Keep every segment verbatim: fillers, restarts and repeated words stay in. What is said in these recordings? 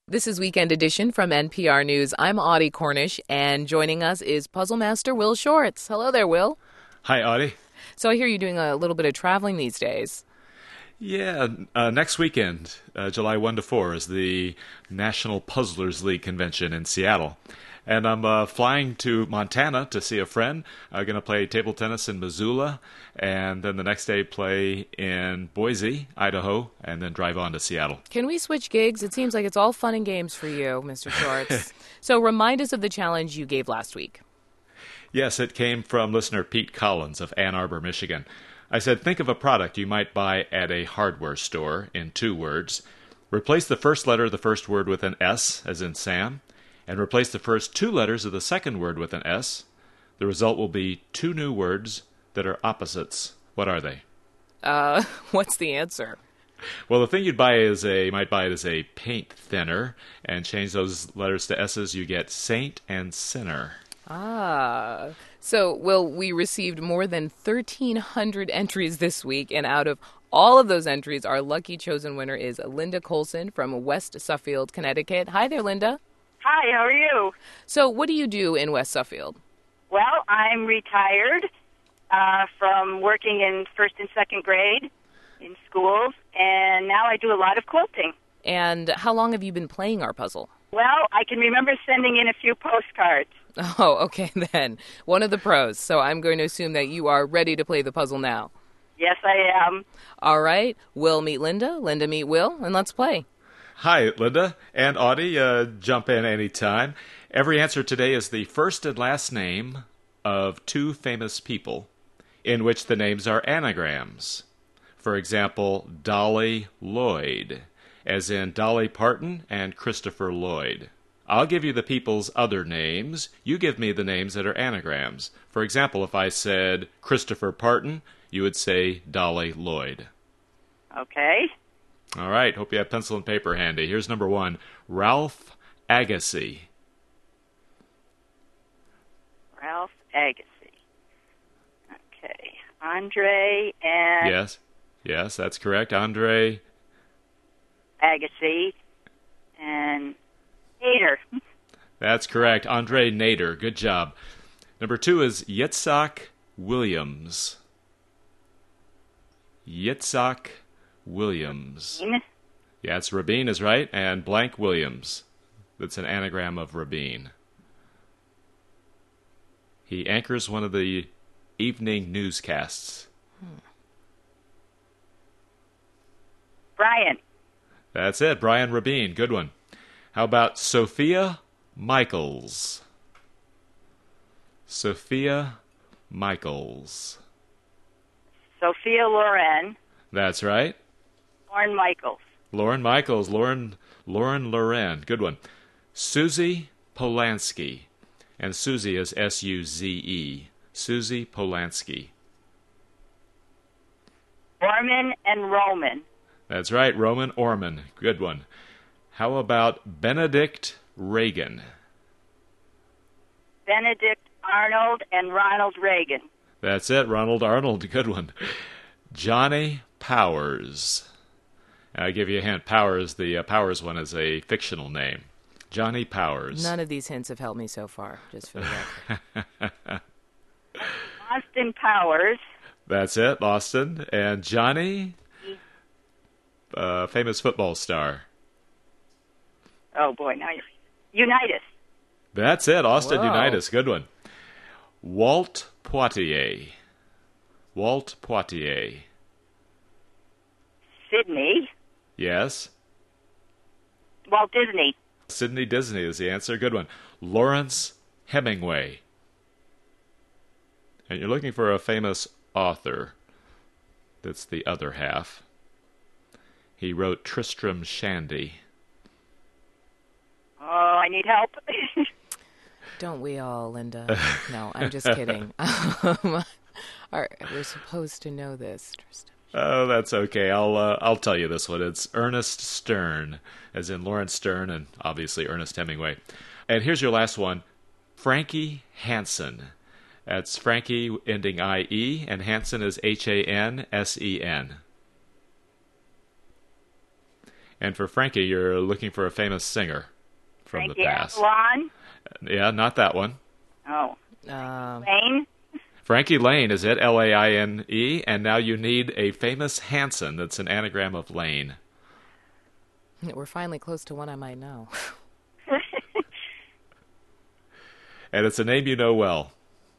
This is Weekend Edition from N P R News. I'm Audie Cornish, and joining us is puzzle master Will Shortz. Hello there, Will. Hi, Audie. So I hear you're doing a little bit of traveling these days. Yeah, uh, next weekend, uh, July first to fourth, is the National Puzzlers League convention in Seattle. And I'm uh, flying to Montana to see a friend. I'm going to play table tennis in Missoula, and then the next day play in Boise, Idaho, and then drive on to Seattle. Can we switch gigs? It seems like it's all fun and games for you, Mister Shortz. So remind us of the challenge you gave last week. Yes, it came from listener Pete Collins of Ann Arbor, Michigan. I said, think of a product you might buy at a hardware store in two words. Replace the first letter of the first word with an S, as in Sam, and replace the first two letters of the second word with an S. The result will be two new words that are opposites. What are they? Uh, what's the answer? Well, the thing you'd buy is a, you might buy it as a paint thinner, and change those letters to S's, you get saint and sinner. Ah. So, Will, we received more than thirteen hundred entries this week, and out of all of those entries, our lucky chosen winner is Linda Colson from West Suffield, Connecticut. Hi there, Linda. Hi, how are you? So what do you do in West Suffield? Well, I'm retired uh, from working in first and second grade in schools, and now I do a lot of quilting. And how long have you been playing our puzzle? Well, I can remember sending in a few postcards. Oh, okay then. One of the pros. So I'm going to assume that you are ready to play the puzzle now. Yes, I am. All right. Will meet Linda, Linda meet Will, and let's play. Hi, Linda and Audie. Uh, jump in anytime. Every answer today is the first and last name of two famous people in which the names are anagrams. For example, Dolly Lloyd, as in Dolly Parton and Christopher Lloyd. I'll give you the people's other names. You give me the names that are anagrams. For example, if I said Christopher Parton, you would say Dolly Lloyd. Okay. All right, hope you have pencil and paper handy. Here's number one, Ralph Agassi. Ralph Agassi. Okay. Andre and... Yes, yes, that's correct. Andre... Agassi and Nader. That's correct. Andre Nader. Good job. Number two is Yitzhak Williams. Yitzhak Williams. Rabin. Yeah, it's Rabin is right, and blank Williams. That's an anagram of Rabin. He anchors one of the evening newscasts. Hmm. Brian. That's it, Brian Rabin. Good one. How about Sophia Michaels? Sophia Michaels. Sophia Loren. That's right. Lauren Michaels. Lauren Michaels. Lauren Lauren Loren. Good one. Susie Polanski. And Susie is S U Z E. Susie Polanski. Orman and Roman. That's right, Roman Orman. Good one. How about Benedict Reagan? Benedict Arnold and Ronald Reagan. That's it, Ronald Arnold. Good one. Johnny Powers. I'll give you a hint. Powers, the uh, Powers one is a fictional name. Johnny Powers. None of these hints have helped me so far, just for the record. Austin Powers. That's it, Austin. And Johnny, uh, famous football star. Oh, boy, now you're... Unitas. That's it, Austin Whoa. Unitas. Good one. Walt Poitier. Walt Poitier. Sydney. Yes. Walt Disney. Sidney Disney is the answer. Good one. Lawrence Hemingway. And you're looking for a famous author. That's the other half. He wrote Tristram Shandy. Oh, I need help. Don't we all, Linda? No, I'm just kidding. Um, are, we're supposed to know this, Tristan. Oh, that's okay. I'll uh, I'll tell you this one. It's Ernest Stern, as in Lawrence Stern, and obviously Ernest Hemingway. And here's your last one, Frankie Hansen. That's Frankie ending I E, and Hansen is H A N S E N. And for Frankie, you're looking for a famous singer from Frankie the past. Avalon. Yeah, not that one. Oh. Um, Lane. Frankie Lane is it, L A I N E, and now you need a famous Hanson that's an anagram of Lane. we're finally close to one I might know. And it's a name you know well.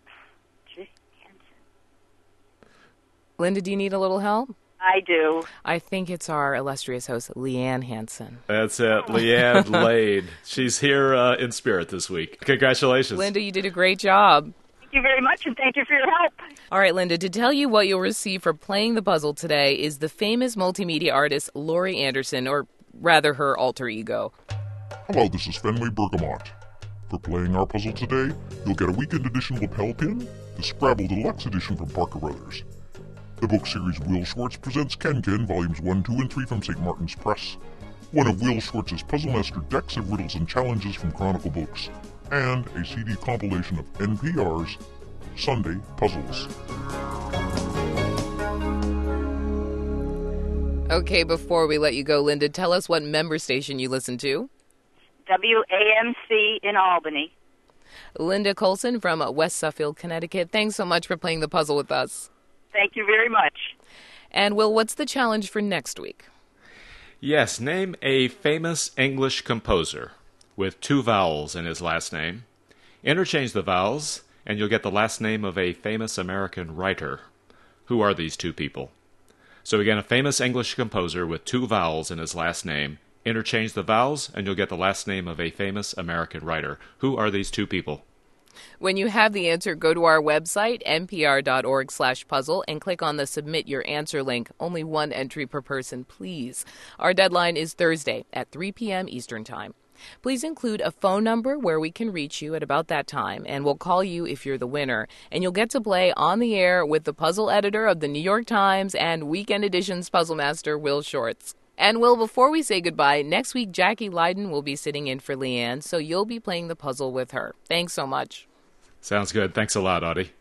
Linda, do you need a little help? I do. I think it's our illustrious host, Leanne Hansen. That's it, Leanne Lade. She's here uh, in spirit this week. Congratulations. Linda, you did a great job. Thank you very much, and thank you for your help. All right, Linda, to tell you what you'll receive for playing the puzzle today is the famous multimedia artist Laurie Anderson, or rather her alter ego. Hello, this is Fenway Bergamot. For playing our puzzle today, you'll get a weekend edition lapel pin, the Scrabble Deluxe edition from Parker Brothers. The book series Will Schwartz Presents Ken Ken, Volumes one, two, and three from Saint Martin's Press. One of Will Schwartz's Puzzle Master decks of riddles and challenges from Chronicle Books. And a C D compilation of N P R's Sunday Puzzles. Okay, before we let you go, Linda, tell us what member station you listen to. W A M C in Albany. Linda Colson from West Suffield, Connecticut. Thanks so much for playing the puzzle with us. Thank you very much. And, Will, what's the challenge for next week? Yes, name a famous English composer with two vowels in his last name. Interchange the vowels, and you'll get the last name of a famous American writer. Who are these two people? So again, a famous English composer with two vowels in his last name. Interchange the vowels, and you'll get the last name of a famous American writer. Who are these two people? When you have the answer, go to our website, npr.org slash puzzle, and click on the Submit Your Answer link. Only one entry per person, please. Our deadline is Thursday at three p.m. Eastern Time. Please include a phone number where we can reach you at about that time, and we'll call you if you're the winner. And you'll get to play on the air with the puzzle editor of the New York Times and Weekend Edition's puzzle master, Will Schwartz. And, Will, before we say goodbye, next week Jackie Leiden will be sitting in for Leanne, so you'll be playing the puzzle with her. Thanks so much. Sounds good. Thanks a lot, Audie.